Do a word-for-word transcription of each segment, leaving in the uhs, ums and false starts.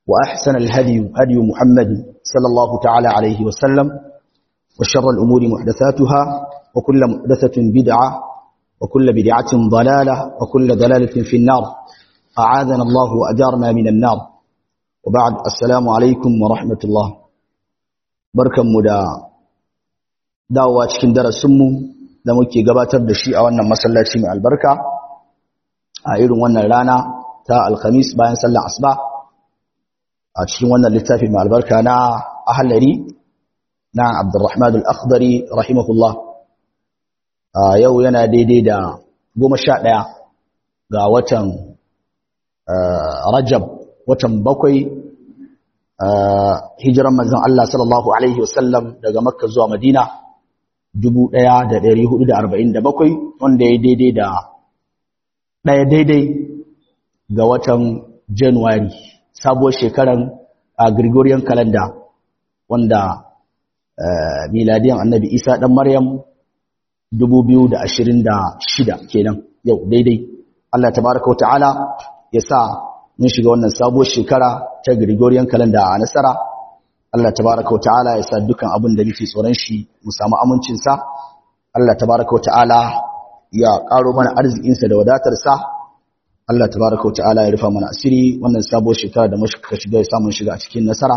وأحسن الهدي هدي محمد صلى الله تعالى عليه وسلم وشر الأمور محدثاتها وكل محدثة بدعة وكل بدعة ضلالة وكل ضلالة في النار أعاذنا الله وأجارنا من النار وبعد السلام عليكم ورحمة الله بركة مدى دعوة كندر السمو دموكي قباتر دشيء وانا مسلاتي مع البركة أعيرون وانا لانا تا الخميس باين سلع أصبع أتشين وانا اللتافي مع البركة نا أهلري نا عبد الرحمن الأخضري رحمه الله آه يو ينا دي دي دا قوم الشاء دا غا وطن آه رجب وطن بقوي آه هجرا مزان الله صلى الله عليه وسلم دا مكة زوا مدينة جبو دا دا داري هدو دا أربعين دا بقوي وان دي دي دي دا دا دي دي غا وطن جنواري sabuwar shekaran a Gregorian calendar wanda miladiyan Annabi Isa dan Maryam dubu biyu da ashirin da shida kenan yau daidai Allah tabaaraka wa ta'ala ya sa mun shiga wannan sabuwar shekara ta Gregorian calendar a nasara Allah tabaaraka wa ta'ala ya sa dukan abin da muke tsoron shi mu samu amincin sa Allah tabaaraka wa ta'ala ya karo mana arzikin sa da wadatar sa Allah tabaraka wa ta'ala ya rufa mana asiri wannan sabuwar shekara da muka shiga ya samu shiga a cikin nasara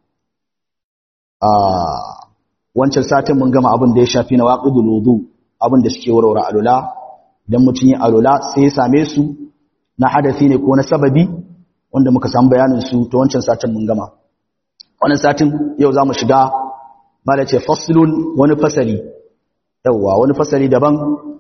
a wancan satin mun gama abin da ya shafi na waqidul wudu abin da suke warware alula idan mutun yi alula sai ya same su na hadafi ne ko na sababi wanda muka san bayanin su to wancan satin mun gama wannan satin yau zamu shiga malace faslun wani fasali yawa wani fasali daban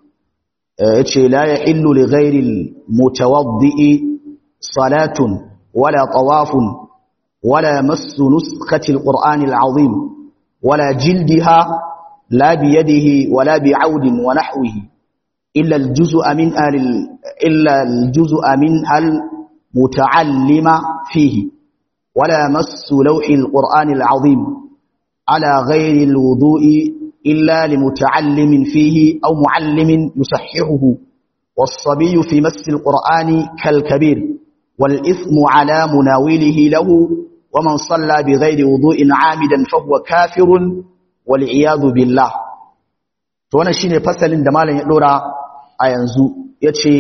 yace la yahillu li ghairi al-mutawaddi salatun wala tawafun wala massu nuskhati al-Qur'an al-azim wala jildiha la bi yadihi wala bi 'audin wa nahwihi illa al-juz'a min al illa al-juz'a min al-muta'allima fihi wala massu lawhi al-Qur'an al-azim ala ghairi al-wudu'i إلا لمتعلم فيه أو معلم يصححه والصبي في مس القرآن كالكبير والإثم على مناوله له ومن صلى بغير وضوء عامدا فهو كافر والعياذ بالله وانا شيني فصل دمالا يدورا أينزو يتشي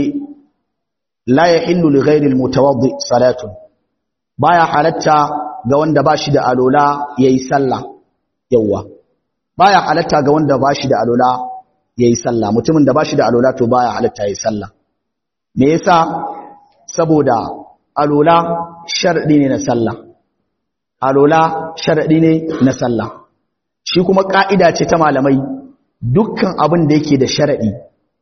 لا يحل لغير المتوضئ صلاة بايا حالتا قوان دباشد ألولا ييسلا يوه baya halatta ga wanda bashi da alola yayi sallah mutumin da bashi da alola to baya halatta yayi sallah me yasa saboda alola sharadi ne na sallah alola sharadi ne na sallah shi kuma kaida ce ta malamai dukkan abin da yake da sharadi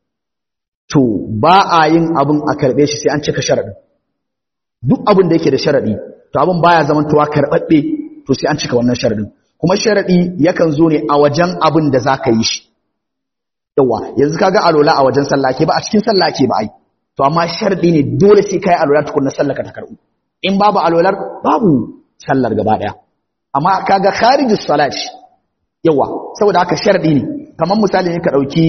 to ba a yin abin a karbe shi sai an cika sharadin duk abin da yake da sharadi to abin baya zamantowa karbabbe to sai an cika wannan sharadin kuma sharadi yakan zo ne a wajen abin da zaka yi shi yawa yanzu kaga alola a wajen sallah ke ba a cikin sallah ke ba ai to amma sharadi ne dole sai kai alola tukunna sallar ka ta karbu in babu alolar babu sallar gaba daya amma kaga kharijus salat yawa saboda haka sharadi ne kamar misali ne ka dauki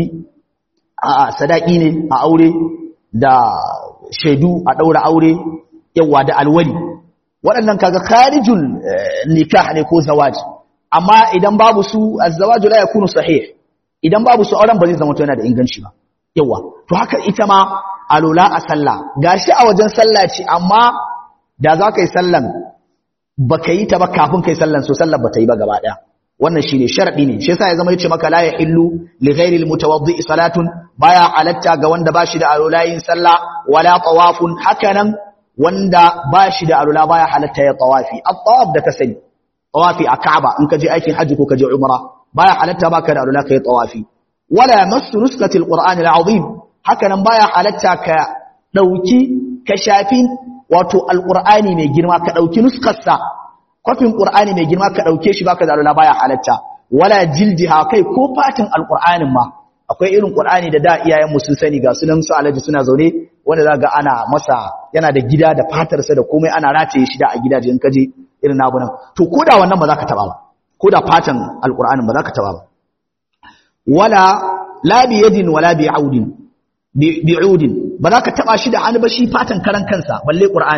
a sadaki ne a aure da shaidu a daura aure yawa da alwali waɗannan kaga kharijul nikah ne ko zawaji amma idan babu su azzawaju la yakunu sahih idan babu su auren ba zai zama to yana da inganci ba yawa to haka ita ma alula a sallah gashi a wajen sallah ce amma da za ka yi sallan baka yi ta ba kafin kai sallan so sallar ba ta yi ba gaba daya wannan shine sharadi ne shi yasa ya zama yace maka la yahillu li ghairi al-mutawaddi salatun baya halatta ga wanda bashi da alula yin sallah wala tawafun hakanan wanda bashi da alula baya halatta ya tawafi at-tawaf da ka sani tawafi a Ka'aba in ka je aikin haji ko ka je umra baya halatta baka da alula kai tawafi wala massu nuskatil qur'anil azim hakanan baya halatta ka dauki ka shafi wato alqur'ani mai girma ka dauki nuskarsa kofin qur'ani mai girma ka dauke shi baka da alula baya halatta wala jildiha kai ko fatin alqur'anin ma akwai irin qur'ani da da iyayen mu sun sani ga sunan su alaji suna zaune wanda zaka ga ana masa yana da gida da fatarsa da komai ana rataye shi da a gidaje in kaje irin nabunan to koda wannan ba za ka taba ba koda fatan alqur'anin ba za ka taba ba wala la bi yadin wala bi audin bi'udin ba za ka taba shi da hannu ba shi fatan karan kansa balle qur'anin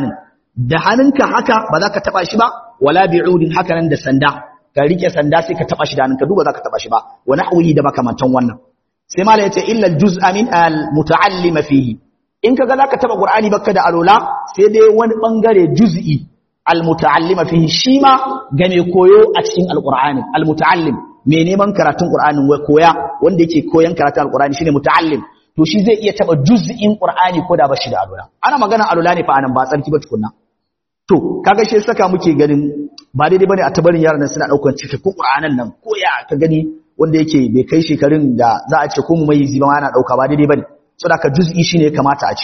da hannunka haka ba za ka taba shi ba wala bi'udin haka nan da sanda ka rike sanda sai ka taba shi da hannunka duk ba za ka taba shi ba wa nahwihi da makamantan wannan sai mala yace illa al-juz'a min al-muta'allim fihi in kaga za ka taba qur'ani baka da alola sai dai wani bangare juz'i al-muta'allim fihi shi ma ga mai koyo a cikin al-qur'ani al-muta'allim mai neman karatun qur'anin wai koya wanda yake koyan karatun al-qur'ani shine muta'allim to shi zai iya taba juz'in qur'ani ko da bashi da alola ana magana alola ne fa anan ba tsarki ba tukunna to kaga shi saka muke ganin ba daidai bane a tabarin yaran nan suna daukar cikakken qur'anan nan ko ya ka gani wanda yake bai kai shekarun da za a ce ko mu mai ziba ana dauka ba daidai bane saboda ka juz'i shine ya kamata a ci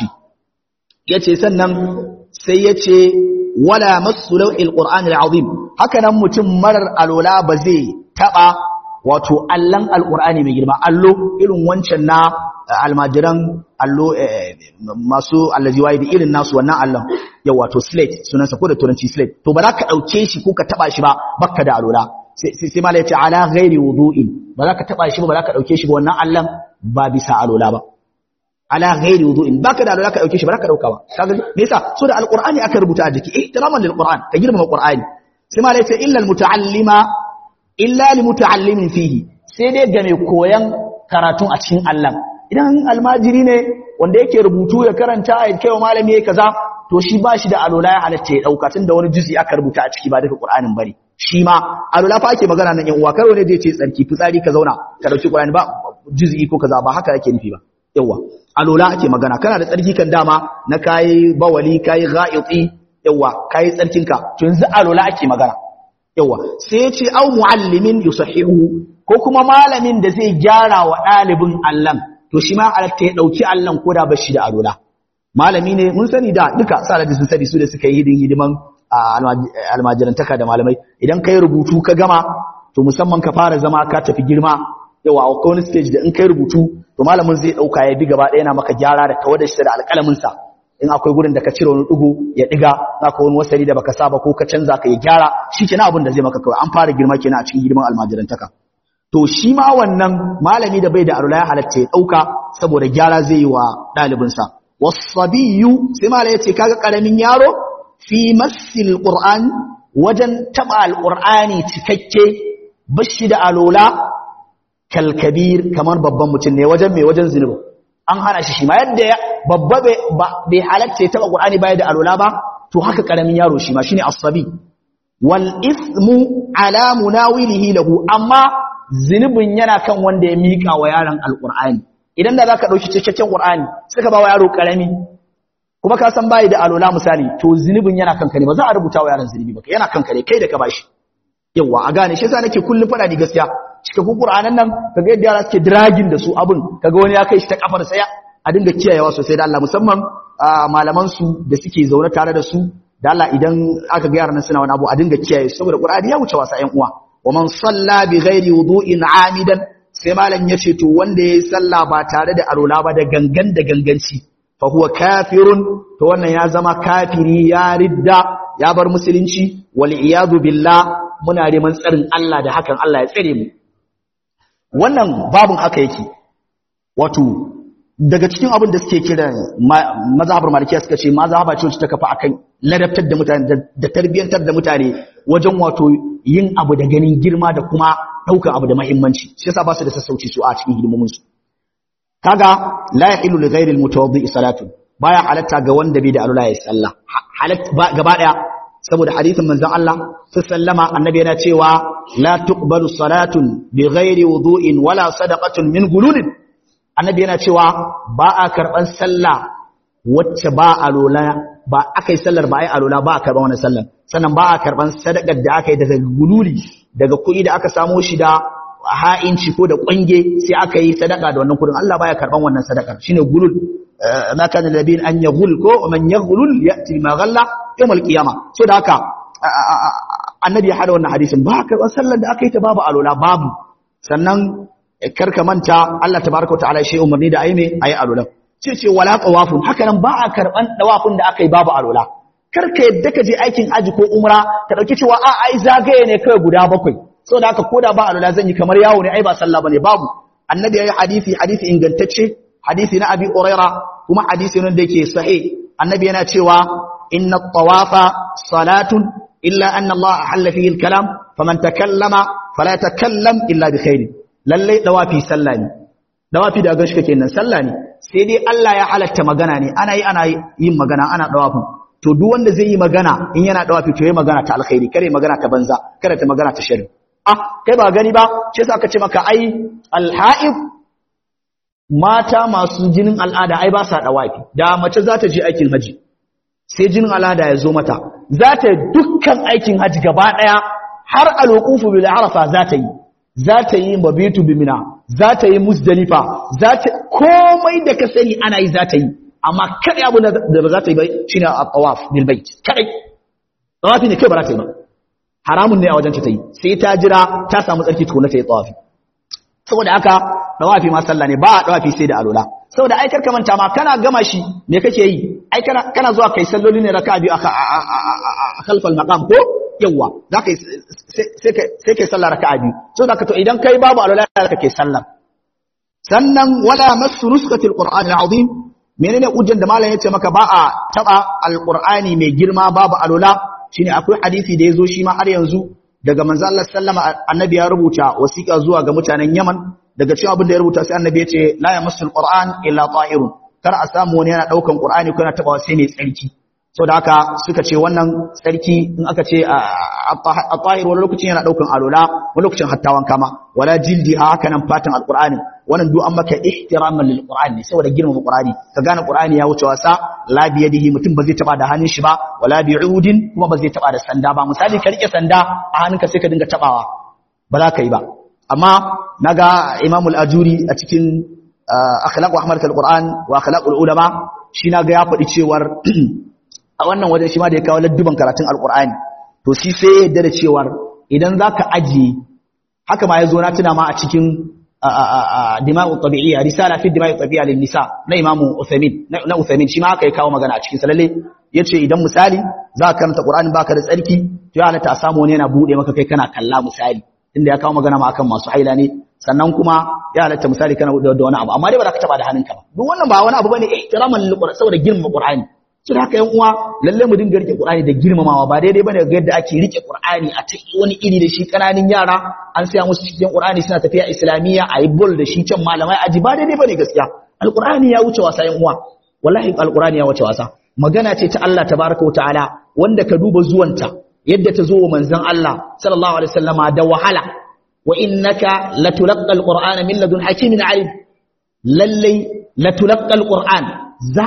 yace sannan sai yace wala masu lawhil qur'anil azim haka nan mutum marar alola ba zai taba wato allan alqur'ani mai girma allo irin wancan na almajiran allo masu allajiwai da irin nasu wannan allon yau wato slate sunansa ko da turanci slate to ba za ka dauke shi ko ka taba shi ba bakka da alola sai sai mala yace ala ghairi wudu'in ba za ka taba shi ba ba za ka dauke shi ba wannan allon ba bisa alola ba ala ghairi wudu'in baka da alola ka dauke shi ba za ka dauka ba kaga me yasa so da alqur'ani aka rubuta a jiki ihtiraman lil qur'an ka girmama qur'ani sai mala yace illa al muta'allima illa li muta'allimin fihi sai dai ga mai koyan karatun a cikin allon idan almajiri ne wanda yake rubutu ya karanta ya kai wa malami ya kaza to shi ba shi da alola ya halatta ya dauka tunda wani juzi aka rubuta a ciki ba daga qur'anin bane shi ma alola fa ake magana nan yan uwa karo ne zai ce tsarki fitsari ka zauna ka dauki qur'ani ba juzi ko kaza ba haka yake nufi ba yawa alola ake magana kana da tsarki kan dama na kai bawali kai gha'iti yawa kai tsarkinka to yanzu alola ake magana yawa sai ya ce au muallimin yusahihu ko kuma malamin da zai gyara wa dalibin allan to shi ma halatta ya dauki allan koda bashi da alola malami ne mun sani da duka salati sun sani su da suka yi hidin hidiman almajirantaka da malamai idan kai rubutu ka gama to musamman ka fara zama ka tafi girma yawa a wani stage da in kai rubutu to malamin zai dauka ya bi gaba ɗaya yana maka gyara da kawar da shi da alƙalamin sa in akwai gurin da ka cire wani dugo ya diga zaka wani wasali da baka saba ko ka canza ka ya gyara shikenan abin da zai maka kawai an fara girma kenan a cikin hidiman almajirantaka to shi ma wannan malami da bai da alula ya halatta ya dauka saboda gyara zai yi wa dalibinsa wasabiyu sai malai yace kaga karamin yaro fi masil qur'an wajen taba alqur'ani cikakke bashi da alula kal kabir kamar babban mutum ne wajen mai wajen zinubi an hana shi shi ma yadda babba bai halatta ya taba qur'ani bai da alula ba to haka karamin yaro shi ma shine asabi wal ismu ala munawilihi lahu amma zinubin yana kan wanda ya mika wa yaron alqur'ani idan da zaka dauki cikakken qur'ani suka ba wa yaro karami kuma ka san bai da alola misali to zinubin yana kanka ne ba za a rubuta wa yaron zinubi ba yana kanka ne kai da ka bashi yawa a gane shi yasa nake kullun fada ni gaskiya cikakken qur'anan nan kaga yadda yara suke dragging da su abun kaga wani ya kai shi ta kafar saya a dinga kiyayewa sosai da Allah musamman malaman su da suke zaune tare da su da Allah idan aka ga yaran suna wani abu a dinga kiyaye saboda qur'ani ya wuce wasa ƴan uwa wa man salla bi ghairi wudu'in amidan sai malam yace to wanda yayi sallah ba tare da arola ba da gangan da ganganci fa huwa kafirun to wannan ya zama kafiri ya ridda ya bar musulunci wal iyadu billah muna neman tsarin Allah da hakan Allah ya tsare mu wannan babun haka yake wato daga cikin abin da suke kira mazhabar malikiya suka ce mazhaba ce wacce ta kafa akan ladabtar da mutane da tarbiyantar da mutane wajen wato yin abu da ganin girma da kuma daukar abu da muhimmanci shi yasa ba su da sassauci su a cikin hidimomin su kaga la yahilu li ghairi al-mutawaddi salatu baya halatta ga wanda bai da alula ya sallah halatta gaba daya saboda hadisin manzon Allah sallama annabi yana cewa la tuqbalu salatun bi ghairi wudu'in wala sadaqatun min gululin annabi yana cewa ba a karban sallah wacce ba alola ba akai sallar ba ai alola ba a karban wannan sallar sannan ba a karban sadakar da aka yi daga gululi daga kuɗi da aka samo shi da ha'inci ko da kwange sai aka yi sadaka da wannan kudin Allah baya karban wannan sadakar shine gulul ma kana nabiyin an yaghul ko man yaghul yati ma ghalla yawm al-qiyamah so da haka annabi ya hada wannan hadisin ba karban sallar da aka yi ta babu alola babu sannan karka manta Allah tabaaraka wa ta'ala shi umarni da ayi me ayi alola ce ce wala tawafun haka nan ba a karban tawafun da aka yi babu alola karka yadda ka je aikin aji ko umra ka dauki cewa a ai zagaye ne kai guda bakwai saboda haka koda ba alula zan yi kamar yawo ne ai ba sallah bane babu annabi yayi hadisi hadisi ingantacce hadisi na abi uraira kuma hadisi ne da yake sahih annabi yana cewa inna at-tawafa salatun illa anna Allah ahalla fihi al-kalam faman takallama fala yatakallam illa bi khair lalle dawafi sallah ne dawafi da gashi kake nan sallah ne sai dai Allah ya halatta magana ne ana yi ana yin magana ana dawafin to duk wanda zai yi magana in yana dawafi to yayi magana ta alkhairi kare magana ta banza kare ta magana ta sharri ah kai ba gani ba shi yasa aka ce maka ai al-ha'id mata masu jinin al'ada ai ba sa dawafi da mace za ta je aikin haji sai jinin al'ada ya zo mata za ta dukkan aikin haji gaba daya har al-wuqufu bil arafa za ta yi za ta yi mabitu bimina za ta yi musdalifa za ta komai da ka sani ana yi za ta yi amma kai abu da ba za ta yi ba shine at-tawaf bil bait kai tawafi ne kai ba za ta yi ba haramun ne a wajen ta yi sai ta jira ta samu tsarki tukuna ta yi tawafi saboda haka dawafi ma sallah ne ba dawafi sai da alula saboda ai karka manta ma kana gama shi me kake yi ai kana kana zuwa kai salloli ne raka'a biyu a khalfal maqam ko yawa zaka sai kai sai kai sallah raka'a biyu saboda haka to idan kai babu alula zaka kai sallah sannan wala masu nuskatil qur'anil azim menene ujjan da malam yace maka ba a taba alqur'ani mai girma babu alula shine akwai hadisi da yazo shi ma har yanzu daga manzo Allah sallama annabi ya rubuta wasiqa zuwa ga mutanen Yaman daga cikin abin da ya rubuta sai annabi ya ce la yamassul qur'an illa tahirun kar a samu wani yana daukan qur'ani ko yana tabawa sai mai tsarki saboda haka suka ce wannan tsarki in aka ce at-tahir wani lokacin yana daukan alula wani lokacin hatta wanka ma wala jildi haka nan fatan alqur'ani wannan duk an maka ihtiraman lil qur'ani saboda girmama qur'ani ka gane qur'ani ya wuce wasa la bi yadihi mutum ba zai taba da hannun shi ba wala bi udin kuma ba zai taba da sanda ba misali ka rike sanda a hannunka sai ka dinga tabawa ba za ka yi ba amma naga Imam al-Ajuri a cikin akhlaq wa ahmarat al-Qur'an wa akhlaq al-ulama shi naga ya faɗi cewar a wannan wajen shi ma da ya kawo ladduban karatun al-Qur'ani to shi sai ya yarda da cewar idan zaka ajiye haka ma yazo na tuna ma a cikin dima'u tabi'iyya risala fi dima'u tabi'iyya lin nisa na Imam Uthaymeen na Uthaymeen shi ma haka ya kawo magana a cikin salalle yace idan misali za ka karanta Qur'ani baka da tsarki to ya halatta a samu wani yana bude maka kai kana kalla misali inda ya kawo magana ma akan masu haila ne sannan kuma ya halatta misali kana da wani abu amma dai ba za ka taba da hannunka ba duk wannan ba wani abu bane ihtiraman lil Qur'an saboda girmama Qur'ani shi haka yan uwa lalle mu dinga rike Qur'ani da girmamawa ba daidai bane ga yadda ake rike Qur'ani a cikin wani iri da shi kananin yara an saya musu cikin Qur'ani suna tafiya islamiyya ayi bol da shi can malamai aji ba daidai bane gaskiya alqur'ani ya wuce wasa yan uwa wallahi alqur'ani ya wuce wasa magana ce ta Allah tabaaraka wa ta'ala wanda ka duba zuwanta yadda ta zo wa manzon Allah sallallahu alaihi wasallama da wahala wa innaka latulqa alqur'ana min ladun hakimin alim lalle latulqa alqur'an za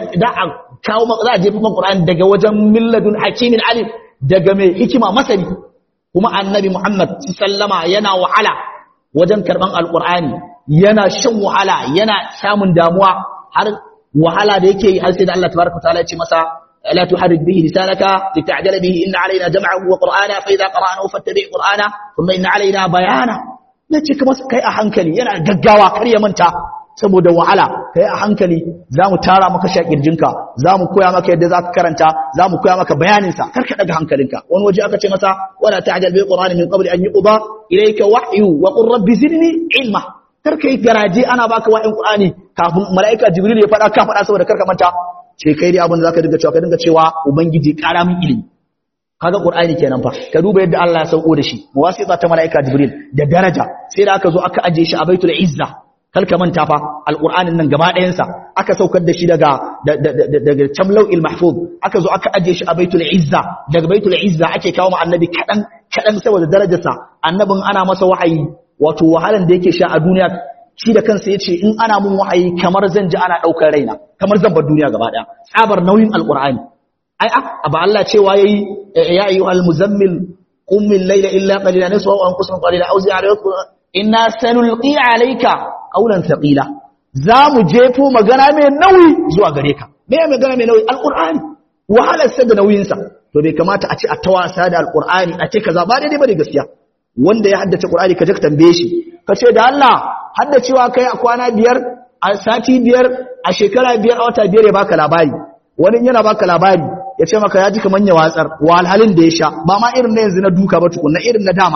a kawo za a jefa alqur'ani daga wajen min ladun hakimin alim daga mai hikima masani kuma annabi Muhammad sallama yana wahala wajen karban alqur'ani yana shan wahala yana samun damuwa har wahala da yake yi har sai da Allah tabaraka ta'ala ya ce masa لا تحرك به لسانك لتعجل به إن علينا جمعه وقرآنا فإذا قرأناه فاتبع قرآنا ثم إن علينا بيانا nace kuma kai a hankali yana gaggawa kar ya manta saboda wahala kai a hankali zamu tara maka shakirjinka zamu koya maka yadda zaka karanta zamu koya maka bayanin sa kar ka daga hankalinka wani waje aka ce masa wala ta'jal bil qur'ani min qabli an yuqda ilayka wahyu wa qur rabbi zidni ilma kar kai garaje ana baka wa'in qur'ani kafin malaika jibril ya fada ka fada saboda kar ka manta ce kai dai abin da zaka dinga cewa ka dinga cewa ubangiji kara min ilimi kaga qur'ani kenan fa ka duba yadda Allah ya sauko da shi muwasita ta malaika jibril da daraja sai da aka zo aka aje shi a baitul izza kalka manta fa alqur'anin nan gaba ɗayan sa aka saukar da shi daga daga tamlau'il mahfuz aka zo aka aje shi a baitul izza daga baitul izza ake kawo ma annabi kadan kadan saboda darajarsa annabin ana masa wahayi wato wahalan da yake sha a duniya shi da kansa yace in ana mun wahayi kamar zan ji ana daukar raina kamar zan bar duniya gaba daya tsabar nauyin alqur'ani ai a ba Allah cewa yayi ya ayyuhal muzammil qum min layla illa qalilan nisfa wa anqus min qalila aw zid alayka inna sanulqi alayka qawlan thaqila zamu jefo magana mai nauyi zuwa gare ka me magana mai nauyi alqur'ani wahalar sa da nauyin sa to bai kamata a ce a tawasa da alqur'ani a ce kaza ba daidai bane gaskiya wanda ya haddace qur'ani ka je ka tambaye shi ka ce da Allah haddacewa kai a kwana biyar a sati biyar a shekara biyar a wata biyar ya baka labari wani yana baka labari ya ce maka ya ji kaman ya watsar walhalin da ya sha ba ma irin na yanzu na duka ba tukunna irin na dama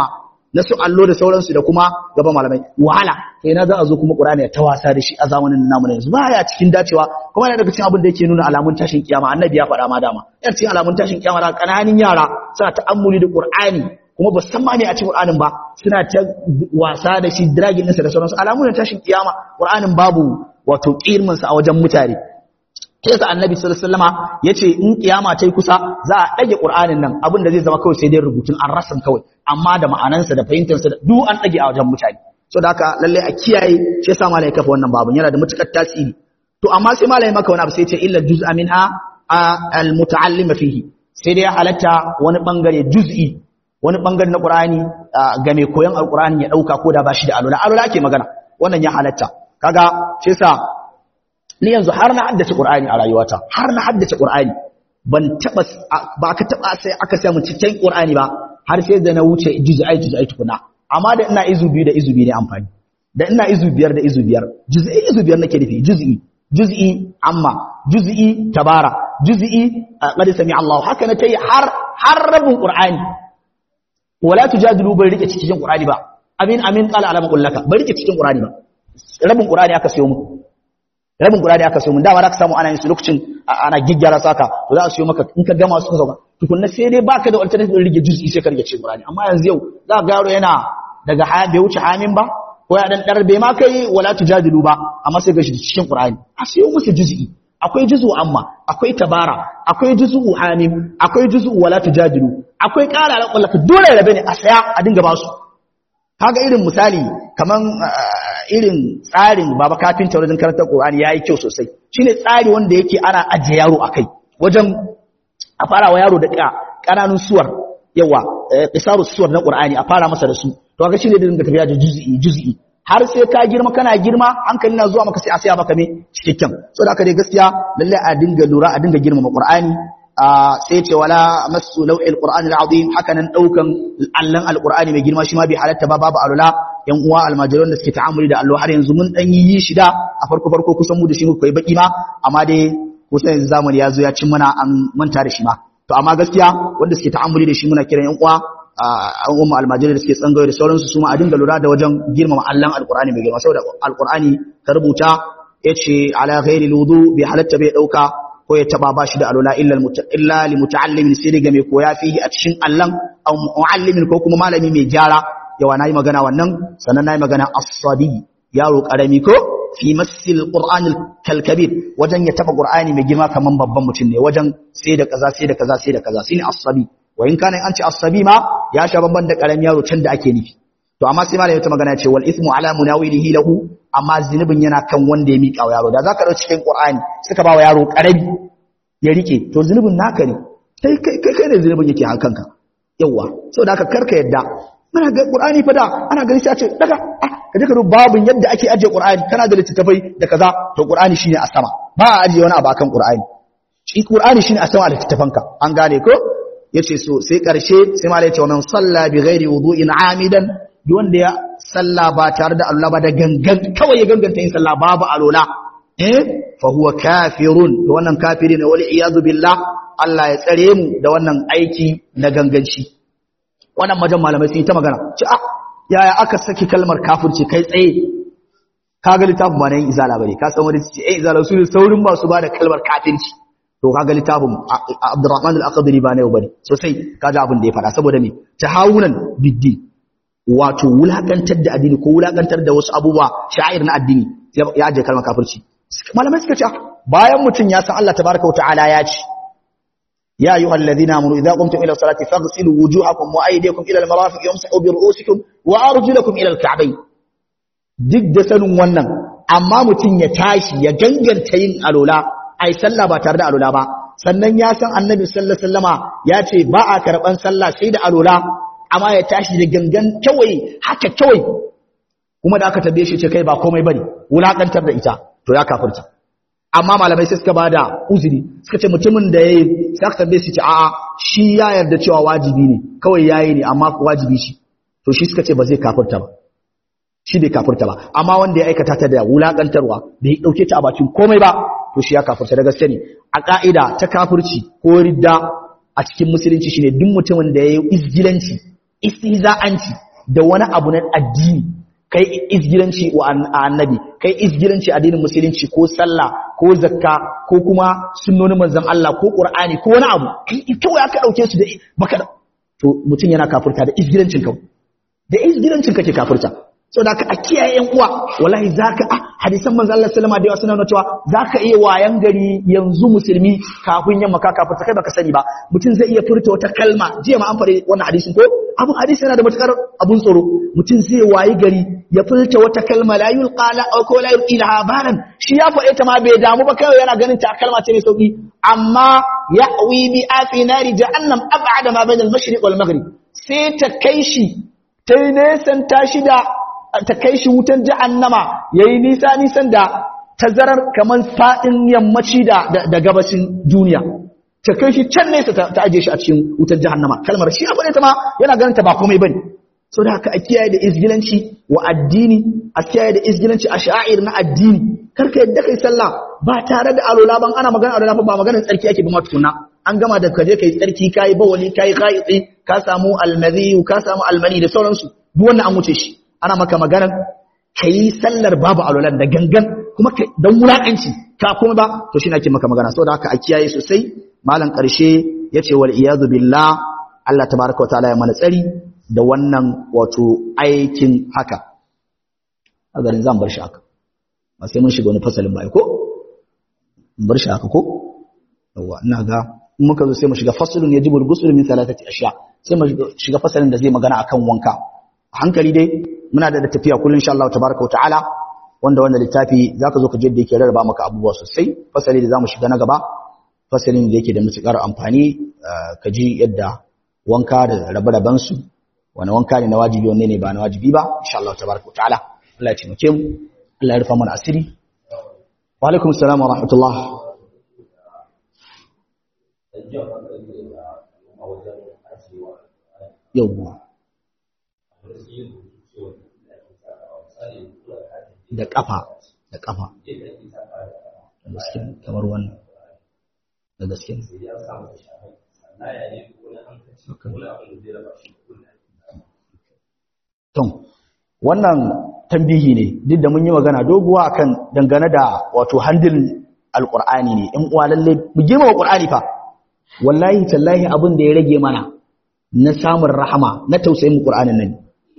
na su allo da sauransu da kuma gaban malamai wahala kai na za a zo kuma Qur'ani ya tawasa da shi a zamanin namu na yanzu baya cikin dacewa kuma yana daga cikin abin da yake nuna alamun tashin kiyama annabi ya faɗa ma dama yar cikin alamun tashin kiyama da kananin yara suna ta'ammuli da Qur'ani kuma ba san ma ne a cikin Qur'anin ba suna ta wasa da shi dragin ɗinsa da sauransu alamun tashin kiyama Qur'anin babu wato kirmin sa a wajen mutane kesa annabi sallallahu alaihi wasallama yace in kiyama tai kusa za a dage Qur'anin nan abin da zai zama kawai sai dai rubutun an rasan kawai amma da ma'anansa da fahimtarsa duk an dage a wajen mutane so da haka lalle a kiyaye shi yasa malai kafa wannan babun yana da matukar tasiri to amma sai malai maka wani abu sai ce illa juz'a minha al muta'allima fihi sai dai halatta wani bangare juz'i wani bangare na Qur'ani ga mai koyon alqur'ani ya dauka ko da bashi da alula alula ake magana wannan ya halatta kaga shi yasa ni yanzu har na haddace Qur'ani a rayuwata har na haddace Qur'ani ban taba ba ka taba sai aka sai mun cikin Qur'ani ba har sai da na wuce juz'ai juz'ai tukuna amma da ina izu biyu da izu biyu ne amfani da ina izu biyar da izu biyar juz'i izu biyar nake nufi juz'i juz'i amma juz'i tabara juz'i qad sami Allah haka na tayi har har rabin Qur'ani wala tujadilu bai rike cikin Qur'ani ba amin amin qala alama kullaka bai rike cikin Qur'ani ba rabin Qur'ani aka sayo mu rabin Qur'ani aka sayo mun da ba za ka samu ana yin su lokacin ana giggyara saka to za a sayo maka in ka gama su ka sauka tukunna sai dai baka da alternative din rige juz'i sai ka rige cikin Qur'ani amma yanzu yau za ga yaro yana daga haya bai wuce amin ba ko ya dan dar bai ma kai wala tujadilu ba amma sai ga shi cikin Qur'ani a sayo musu juz'i akwai juz'u amma akwai tabara akwai juz'u amin akwai juz'u wala tujadilu akwai qala alaqallaka dole rabe ne a saya a dinga ba su kaga irin misali kaman irin tsarin baba kafinta wajen karantar Qur'ani yayi kyau sosai shine tsari wanda yake ana ajiye yaro akai wajen a fara wa yaro da kananun suwar yawa qisaru suwar na Qur'ani a fara masa da su to kaga shine dinga tafiya da juz'i juz'i har sai ka girma kana girma hankali na zuwa maka sai a saya maka me cikakken saboda haka dai gaskiya lalle a dinga lura a dinga girmama Qur'ani sai ce wala masu law'il Qur'ani al-azim haka nan daukan allan al-Qur'ani mai girma shi ma bai halatta ba babu alula yan uwa almajiran da suke ta'amuli da allo har yanzu mun dan yi shi da a farko farko kusan mu da shi muka yi baki ma amma dai kusan yanzu zamani ya zo ya cin mana an manta da shi ma to amma gaskiya wanda suke ta'amuli da shi muna kiran yan uwa an umma almajiran da suke tsangaye da sauransu su ma a dinga lura da wajen girmama allan al-Qur'ani mai girma saboda al-Qur'ani ka rubuta yace ala ghairi al-wudu bi halatta bai dauka ko ya taba bashi da alula illa illa li muta'allimin sai daga mai koya fihi a cikin allan aw muallimin ko kuma malami mai gyara yawa nayi magana wannan sannan nayi magana as-sabi yaro karami ko fi masil qur'anil kalkabir wajen ya taba qur'ani mai girma kaman babban mutum ne wajen sai da kaza sai da kaza sai da kaza shine as-sabi wa in kana an ce as-sabi ma ya sha babban da karamin yaro can da ake nufi to amma sai malami ta magana ce wal ithmu ala munawilihi lahu amma zinubin yana kan wanda ya mika wa yaro da zaka dauki cikin qur'ani suka ba wa yaro karami ya rike to zinubin naka ne kai kai kai ne zinubin yake hankanka yawa saboda haka karka yadda muna ga qur'ani fa da ana gani sai a ce daga kaje ka duba babin yadda ake ajiye qur'ani kana da littattafai da kaza to qur'ani shine a sama ba a ajiye wani abu akan qur'ani shi qur'ani shine a sama a littattafanka an gane ko yace so sai karshe sai malai ya ce man salla bi ghairi wudu'in amidan duk wanda ya salla ba tare da Allah ba da gangan kawai ya ganganta yin salla babu alola eh fa huwa kafirun to wannan kafiri ne wal iyadu billah Allah ya tsare mu da wannan aiki na ganganci wannan majan malamai sun yi ta magana ce ah yaya aka saki kalmar kafirci kai tsaye kaga littafin ba nan izala bane ka san wani ce eh izala su saurin ba su ba da kalmar kafirci to kaga littafin Abdurrahman al-Aqdari ba ne bane sosai kaga abin da ya fada saboda me tahawunan biddi wato wulakantar da addini ko wulakantar da wasu abubuwa sha'ir na addini ya ajiye kalmar kafirci malamai suka ce bayan mutum ya san Allah tabaraka wa ta'ala ya ce ya ayyuhal ladina amanu idza qumtum ila salati faghsilu wujuhakum wa aydiyakum ila al-marafiq wamsahu bi ru'usikum wa arjulakum ila al-ka'bayn duk da sanin wannan amma mutum ya tashi ya ganganta yin alola ai sallah ba tare da alola ba sannan ya san annabi sallallahu alaihi wasallama ya ce ba a karban sallah sai da alola amma ya tashi da gangan kawai haka kawai kuma da aka tabbe shi ce kai ba komai bane wulakantar da ita to ya kafirta amma malamai sai suka bada uzuri suka ce mutumin da yayi sai aka tabbe shi ce a'a shi ya yarda cewa wajibi ne kawai yayi ne amma wajibi shi to shi suka ce ba zai kafirta ba shi bai kafirta ba amma wanda ya aikata ta da wulakantarwa bai dauke ta a bakin komai ba to shi ya kafirta da gaske ne a ka'ida ta kafirci ko ridda a cikin musulunci shine duk mutumin da yayi izgilanci istihza'anci da wani abu na addini kai izgiranci wa annabi kai izgiranci addinin musulunci ko sallah ko zakka ko kuma sunnonin manzon Allah ko qur'ani ko wani abu kai kawai aka dauke su da baka to mutun yana kafirta da izgirancin ka da izgirancin kake kafirta saboda ka a kiyaye yan uwa wallahi zaka ah hadisan manzon Allah sallama da yawa suna nuna cewa zaka iya wayan gari yanzu musulmi kafin yamma ka kafirta kai baka sani ba mutun zai iya furta wata kalma jiya ma an fare wannan hadisin ko abun hadisi yana da matukar abun tsoro mutun zai wayi gari ya furta wata kalma la yulqala aw ko la yulqilaha baran shi ya faɗe ta ma bai damu ba kai yana ganin ta kalma ce mai sauki amma ya'wi bi afi nari jahannam ab'ada ma bayna al-mashriq wal maghrib sai ta kai shi tai nesan tashi da ta kai shi wutan jahannama yayi nisa nisan da tazarar kaman fadin yammaci da da gabashin duniya ta kai shi can nesa ta aje shi a cikin wutan jahannama kalmar shi ya faɗe ta ma yana ganin ta ba komai bane so da haka a kiyaye da izgilanci wa addini a kiyaye da izgilanci a sha'air na addini karka yadda kai sallah ba tare da alola ban ana magana alola ba maganar tsarki ake ba ma tukuna an gama da kaje kai tsarki kai bawali kai ghaiti ka samu almadhi ka samu almani da sauransu duk wannan an wuce shi ana maka maganar kai sallar babu alolan da gangan kuma dan wulakanci ka kuma ba to shi nake maka magana saboda haka a kiyaye sosai malan karshe yace wal iyadu billah Allah tabaaraka wa ta'ala ya mana tsari da wannan wato aikin haka a garin zan bar shi haka ba sai mun shiga wani fasalin ba ko bar shi haka ko yawa ina ga in muka zo sai mu shiga fasalun yajibul ghusl min thalathati ashya sai mu shiga fasalin da zai magana akan wanka a hankali dai muna da tafiya kullun insha Allah tabaaraka wa ta'ala wanda wannan littafi zaka zo ka je da yake rarraba maka abubuwa sosai fasali da zamu shiga na gaba fasalin da yake da mutukar amfani ka ji yadda wanka da rabe-raben su wani wanka ne na wajibi wanne ne ba na wajibi ba insha Allah tabaraka wa ta'ala Allah ya taimake mu Allah ya rufa mana asiri wa alaikum assalam wa rahmatullah yawwa da kafa da kafa da gaske kamar wannan da gaske Tom, wannan tambihi ne duk da mun yi magana doguwa akan dangane da wato handil alqur'ani ne in uwa lalle mu girmama qur'ani fa wallahi tallahi abin da ya rage mana na samun rahama na tausayin mu qur'anin nan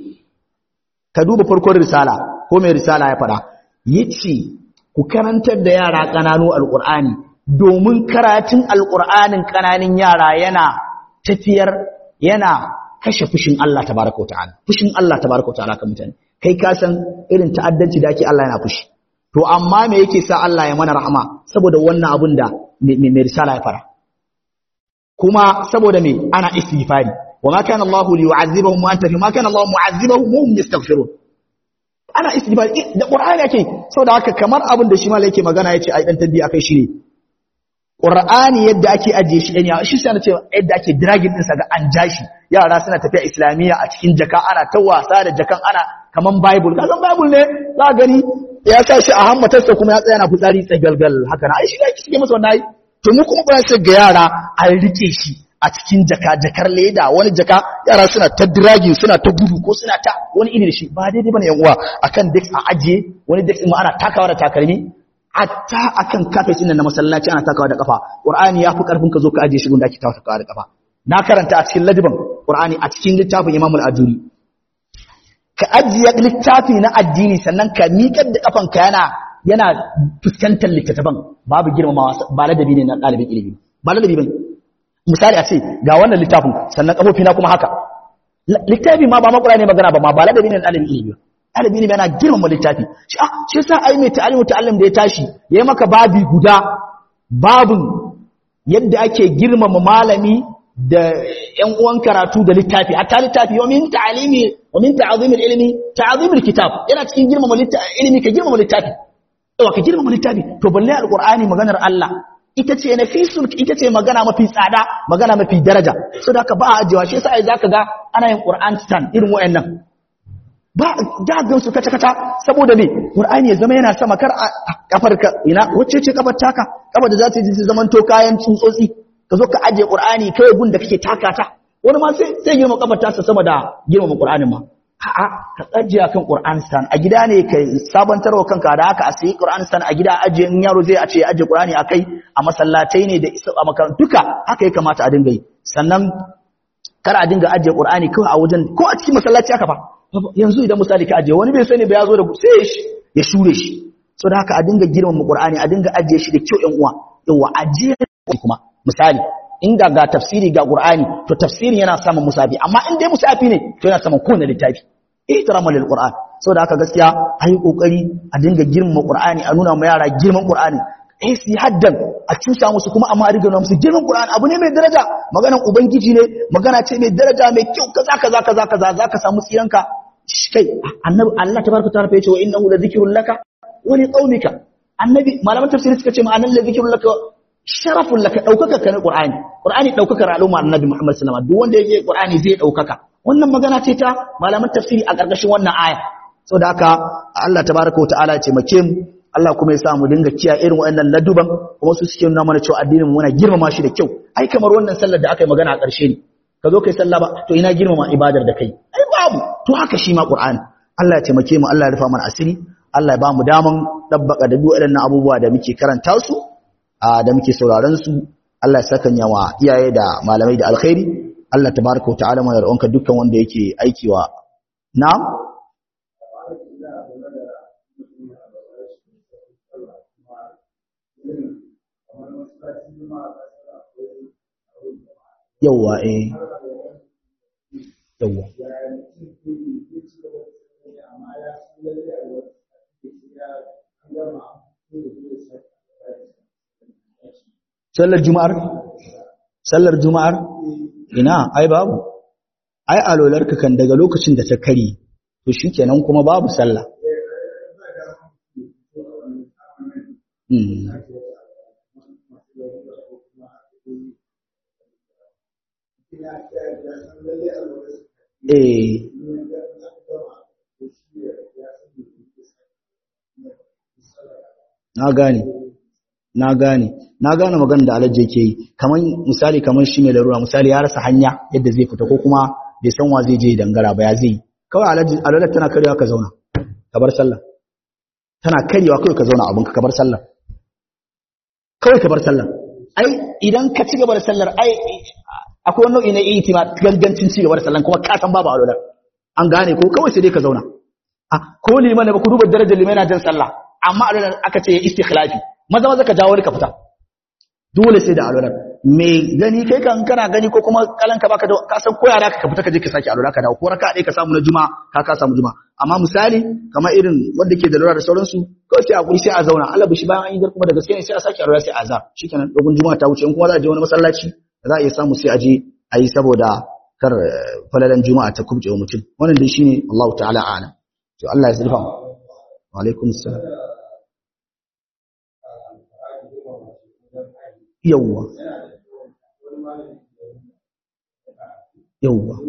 ka duba farkon risala ko mai risala ya fada yace ku karantar da yara kananu alqur'ani domin karatun alqur'anin kananin yara yana tafiyar yana kashe fushin Allah tabaraka ta'ala fushin Allah tabaraka ta'ala kan mutane kai ka san irin ta'addanci da ake Allah yana fushi to amma me yake sa Allah ya mana rahama saboda wannan abun da mai risala ya fara kuma saboda me ana istighfari wa ma kana Allah li yu'azzibahum wa anta fi ma kana Allah mu'azzibahum wa hum yastaghfirun ana istighfari da Qur'ani yake saboda haka kamar abin da shi malai yake magana yace ai dan tabbi akai shi ne Qur'ani yadda ake ajiye shi ɗanya shi sai na ce yadda ake dragging ɗinsa ga an jashi yara suna tafiya islamiyya a cikin jaka ana ta wasa da jakan ana kaman bible ka san bible ne za ka gani ya sa shi a hammatarsa kuma ya tsaya na fitsari tsagalgal haka na ai shi ne kike masa wannan ai to mu kuma kuna sai ga yara an rike shi a cikin jaka jakar leda wani jaka yara suna ta dragging suna ta gudu ko suna ta wani iri da shi ba daidai bane yan uwa akan dex a ajiye wani dex ma ana takawa da takalmi hatta akan kafet din na masallaci ana takawa da kafa qur'ani yafi karfin ka zo ka aje shi gunda ake takawa da kafa na karanta a cikin ladiban qur'ani a cikin littafin Imam al-Ajuri ka ajiye littafi na addini sannan ka miƙar da kafanka yana yana fuskantar littattafan babu girmamawa ba ladabi ne na dalibin ilimi ba ladabi bane misali a ce ga wannan littafin sannan kafofi na kuma haka littafi ma ba makura ne magana ba ma ba ladabi ne na dalibin ilimi ɗalibi ne yana girmama littafi shi ah shi yasa ai mai ta'alimu ta'allim da ya tashi yayi maka babi guda babun yadda ake girmama malami da ƴan uwan karatu da littafi hatta littafi wa min ta'alimi wa min ta'zim al-ilmi ta'zim al-kitab yana cikin girmama ilimi ka girmama littafi to ka girmama littafi to balle al-qur'ani maganar Allah ita ce nafisul ita ce magana mafi tsada magana mafi daraja saboda ka ba a ajewa shi yasa ai zaka ga ana yin qur'an stand irin wayannan ba dagan su kata-kata saboda me Qur'ani ya zama yana sama kar kafarka ina wacce ce kafar taka kafar da za ta ji zaman to kayan tsutsotsi ka zo ka aje Qur'ani kai gun da kake takata wani ma sai sai girma kafar ta sama da girma Qur'anin ma a'a ka ajiye kan Qur'an stand a gida ne kai sabantarwa kanka da haka a sayi Qur'an stand a gida ajiye in yaro zai a ce ajiye Qur'ani akai a masallatai ne da a makarantu duka haka ya kamata a dinga yi sannan kar a dinga ajiye Qur'ani kawai a wajen ko a cikin masallaci haka fa yanzu idan misali ka ajiye wani bai sani ba ya zo da sai ya shure shi saboda haka a dinga girmama Qur'ani a dinga ajiye shi da kyau ƴan uwa yawa ajiye kuma misali inda ga tafsiri ga Qur'ani to tafsirin yana samun musafi amma in dai musafi ne to yana samun kowane littafi ihtiramu lil Qur'an saboda haka gaskiya ayi kokari a dinga girmama Qur'ani a nuna ma yara girman Qur'ani eh su haddan a cusa musu kuma amma a riga nuna musu girman Qur'ani abu ne mai daraja maganan ubangiji ne magana ce mai daraja mai kyau kaza kaza kaza kaza zaka samu tsiranka kai annabi Allah tabaraka ta'ala ya ce wa innahu la dhikrun laka wa li qaumika annabi malaman tafsiri suka ce ma'anar la dhikrun laka sharafun laka daukaka kan Qur'ani Qur'ani daukaka al'umma annabi Muhammad sallallahu alaihi wasallam duk wanda yake Qur'ani zai daukaka wannan magana ce ta malaman tafsiri a ƙarƙashin wannan aya saboda haka Allah tabaraka ta'ala ya taimake mu Allah kuma ya sa mu dinga kiyaye irin waɗannan laduban kuma su suke nuna mana cewa addinin mu muna girmama shi da kyau ai kamar wannan sallar da aka yi magana a ƙarshe ne ka zo kai sallah ba to ina girmama ibadar da kai ai babu to haka shi ma Qur'ani Allah ya taimake mu Allah ya rufa mana asiri Allah ya ba mu daman dabbaka da duk waɗannan abubuwa da muke karanta su da muke sauraron su Allah ya sakanya wa iyaye da malamai da alkhairi Allah tabaraka ta'ala mana roƙonka dukkan wanda yake aiki wa na'am yawa eh yawa sallar juma'ar sallar juma'ar ina ai babu ai alolarka kan daga lokacin da ta kare to shikenan kuma babu sallah mm. eh na gane na gane na gane magana da Alhaji yake yi kaman misali kaman shi mai larura misali ya rasa hanya yadda zai fita ko kuma bai san wa zai je dangara ba ya zai kawai Alhaji Alhaji tana karewa ka zauna ka bar sallah tana karewa kawai ka zauna abinka ka bar sallah kawai ka bar sallah ai idan ka ci gaba da sallar ai akwai wani nau'i na itima gangancin ci gaba da sallan kuma ka san babu alwala an gane ko kawai sai dai ka zauna ah ko liman ne ba ku duba darajar liman yana jin sallah amma alwala aka ce istikhlafi maza maza ka jawo ka fita dole sai da alwala me gani kai kan kana gani ko kuma kalanka baka da ka san koyara ka fita ka je ka saki alwala ka dawo ko raka dai ka samu na juma'a ka ka samu juma'a amma misali kamar irin wanda ke da lura da sauransu kawai sai a guri sai a zauna Allah bishi bayan an yi dar kuma da gaske ne sai a saki alwala sai a azar shikenan dogon juma'a ta wuce in kuma za a je wani masallaci za a iya samu sai a je a yi saboda kar falalan juma'a ta kubce wa mutum wannan dai shine Allah ta'ala a'lam to Allah ya zurfa wa alaikum assalam yawwa yawwa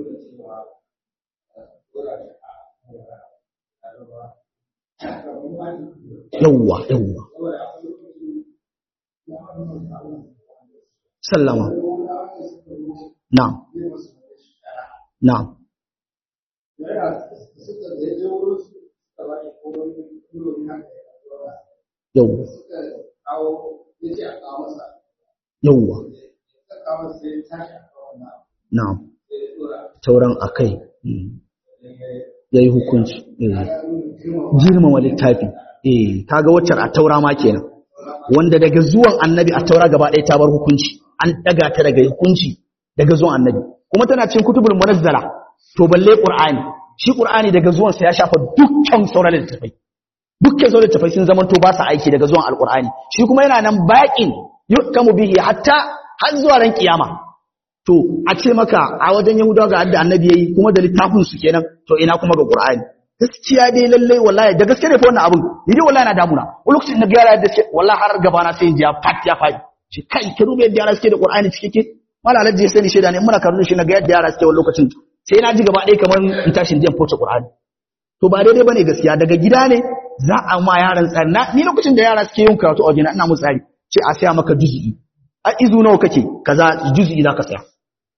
yawwa yawwa sallama na'am na'am yawwa yawwa na'am tauran akai yayi hukunci eh girmama littafi eh kaga waccar a taura ma kenan wanda daga zuwan annabi a taura gaba ɗaya ta bar hukunci an daga ta daga hukunci daga zuwan annabi kuma tana cikin kutubul munazzala to balle qur'ani shi qur'ani daga zuwan sa ya shafa dukkan sauran littafai dukkan sauran littafai sun zaman to ba sa aiki daga zuwan alqur'ani shi kuma yana nan baƙin yukamu bihi hatta har zuwa ran kiyama to a ce maka a wajen yahudawa ga adda annabi yayi kuma da littafin su kenan to ina kuma ga qur'ani gaskiya dai lalle wallahi da gaske ne fa wannan abin ni dai wallahi na damuna wani lokacin na ga yara da ce wallahi har gaba na sai in ji ya fat ya fadi shi kai ka rube yadda yara suke da qur'ani cike malala da sai ni sheda ne muna karatu shi na ga yadda yara suke wani lokacin sai na ji gaba ɗaya kamar in tashin jiyan foce qur'ani to ba daidai bane gaskiya daga gida ne za a ma yaran tsari ni lokacin da yara suke yin karatu a wajen ina mu tsari ce a saya maka juz'i a izu nawa kake kaza juz'i zaka saya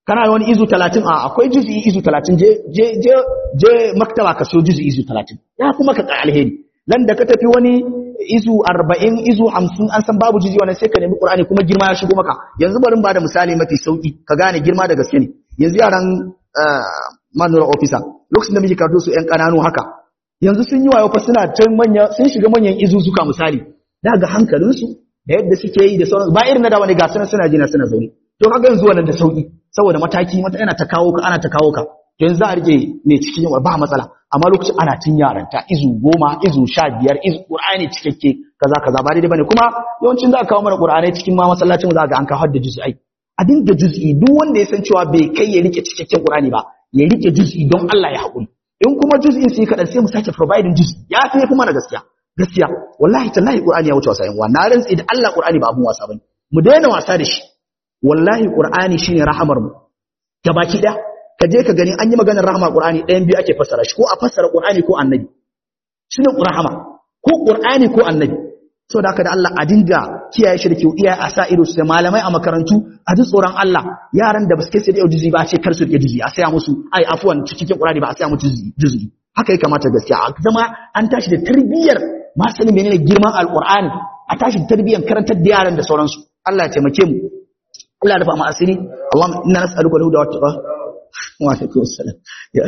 kana da wani izu talatin a akwai juz'i izu talatin je je je je maktaba ka so juz'i izu talatin ya kuma ka alheri nan da ka tafi wani izu arba'in izu hamsin an san babu juz'i wannan sai ka nemi Qur'ani kuma girma ya shigo maka yanzu bari ba da misali mafi sauki ka gane girma da gaske ne yanzu yaran manual officer lokacin da muke karatu su ƴan kananu haka yanzu sun yi wayo fa suna ta manya sun shiga manyan izuzuka misali daga hankalinsu da yadda suke yi da sauran ba irin na da wani ga suna suna jina suna zaune to kaga yanzu wannan da sauki saboda mataki mata yana ta kawo ka ana ta kawo ka to yanzu za a rike ne cikin yawa ba matsala amma lokacin ana tun yaranta izu goma izu sha biyar izu Qur'ani cikakke kaza kaza ba daidai bane kuma yawancin za ka kawo mana Qur'ani cikin ma masallacin za ga an kawo hadda juz'i a dinga juz'i duk wanda ya san cewa bai kai ya rike cikakken Qur'ani ba ya rike juz'i don Allah ya haƙuri in kuma juz'in sai kadan sai mu sake providing juz'i ya fi kuma na gaskiya gaskiya wallahi tallahi Qur'ani ya wuce wasa yan wa na rantsi da Allah Qur'ani ba abun wasa bane mu daina wasa da shi wallahi Qur'ani shine rahamar mu gabaki da ka je ka gani an yi maganar rahama Qur'ani ɗayan biyu ake fassara shi ko a fassara Qur'ani ko annabi shine rahama ko Qur'ani ko annabi saboda haka da Allah a dinga kiyaye shi da kiwo iyaye a sa ido su da malamai a makarantu a ji tsoron Allah yaran da ba su kai sai da juzi ba a ce kar su rike juzi a saya musu ai afwan cikin Qur'ani ba a saya musu juzi haka ya kamata gaskiya a zama an tashi da tarbiyyar ma sanin menene girman alqur'ani a tashi da tarbiyyar karantar da yaran da sauransu Allah ya taimake mu Allah ya rufa mu asiri Allahumma inna nas'aluka al-huda wa at-taqwa wa alaikum assalam ya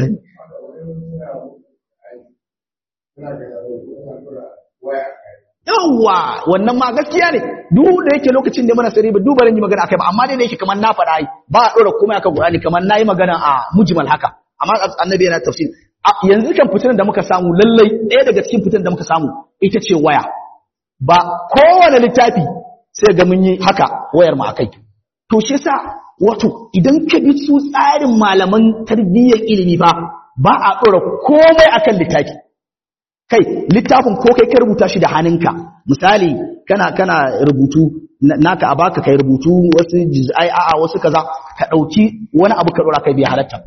yawa wannan ma gaskiya ne duk da yake lokacin da muna sari ba duba ran yi magana akai ba amma dai da yake kamar na faɗa ai ba a dora komai akan Qur'ani kamar nayi magana a mujmal haka amma annabi yana tafsir yanzu kan fitinan da muka samu lallai ɗaya daga cikin fitinan da muka samu ita ce waya ba kowane littafi sai ga mun yi haka wayar mu akai to shi yasa wato idan ka bi su tsarin malaman tarbiyyar ilimi ba ba a dora komai akan littafi kai littafin ko kai ka rubuta shi da hannunka misali kana kana rubutu naka a baka kai rubutu wasu jizai a'a wasu kaza ka dauki wani abu ka dora kai bai halatta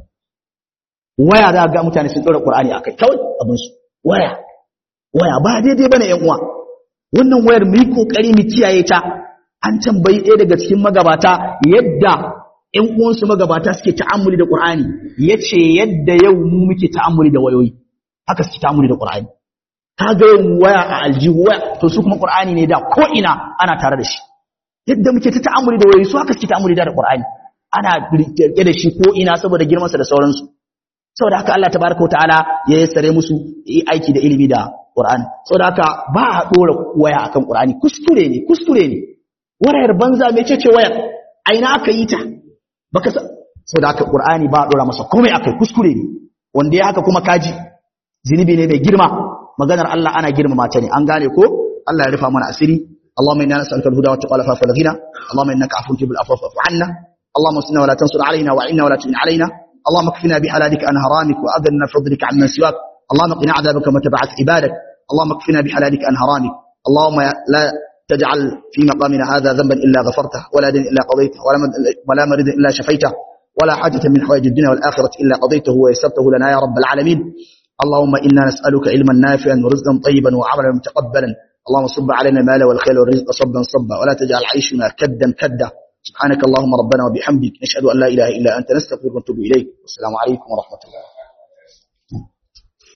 waya da ga mutane sun dora Qur'ani akai kawai abin su waya waya ba daidai bane ƴan uwa wannan wayar mu yi kokari mu kiyaye ta an tambayi ɗaya daga cikin magabata yadda ƴan uwansu magabata suke ta'ammuli da Qur'ani yace yadda yau mu muke ta'ammuli da wayoyi haka suke ta'ammuli da Qur'ani kaga yin waya a aljihu waya to su kuma Qur'ani ne da ko ina ana tare da shi yadda muke ta ta'ammuli da wayoyi su haka suke ta'ammuli da Qur'ani ana rike da shi ko ina saboda girman sa da sauransu saboda haka Allah tabaaraka wa ta'ala ya yassare musu aiki da ilimi da Qur'ani saboda haka ba a dora waya akan Qur'ani kuskure ne kuskure ne wayar banza mecece wayar aina aka yi ta baka saboda haka Qur'ani ba a dora masa komai akai kuskure ne wanda ya haka kuma kaji zinubi ne mai girma maganar Allah ana girmama ta ne an gane ko Allah ya rufa mana asiri Allahumma inna nas'aluka al-huda wa at-taqwa wal ghina Allahumma innaka afuwwun tuhibbul afwa fa'fu 'anna Allahumma sunna wa la tansur 'alaina wa 'inna wa la tu'in 'alaina Allahumma kfina bihalalika an haramik wa adhilna bi fadlika 'amman siwak Allahumma qina 'adabaka wa tab'ath ibadak Allahumma kfina bihalalika an haramik Allahumma la تجعل في مقامنا هذا ذنبا إلا غفرته ولا دين إلا قضيته ولا مريض إلا شفيته ولا حاجة من حوائج الدنيا والآخرة إلا قضيته ويسرته لنا يا رب العالمين اللهم إنا نسألك علما نافعا ورزقا طيبا وعملا متقبلا اللهم صب علينا المال والخير والرزق صبا صبا ولا تجعل عيشنا كدا كدا سبحانك اللهم ربنا وبحمدك نشهد أن لا إله إلا أنت نستغفرك ونتوب إليك والسلام عليكم ورحمة الله